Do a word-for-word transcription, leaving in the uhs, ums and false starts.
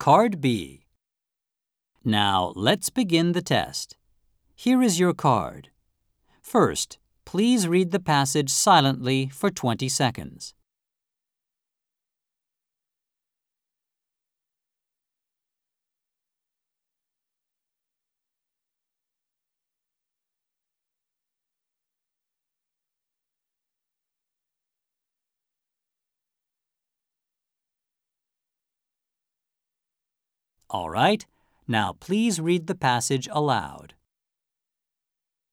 Card B. Now, let's begin the test. Here is your card. First, please read the passage silently for twenty seconds. All right, now please read the passage aloud.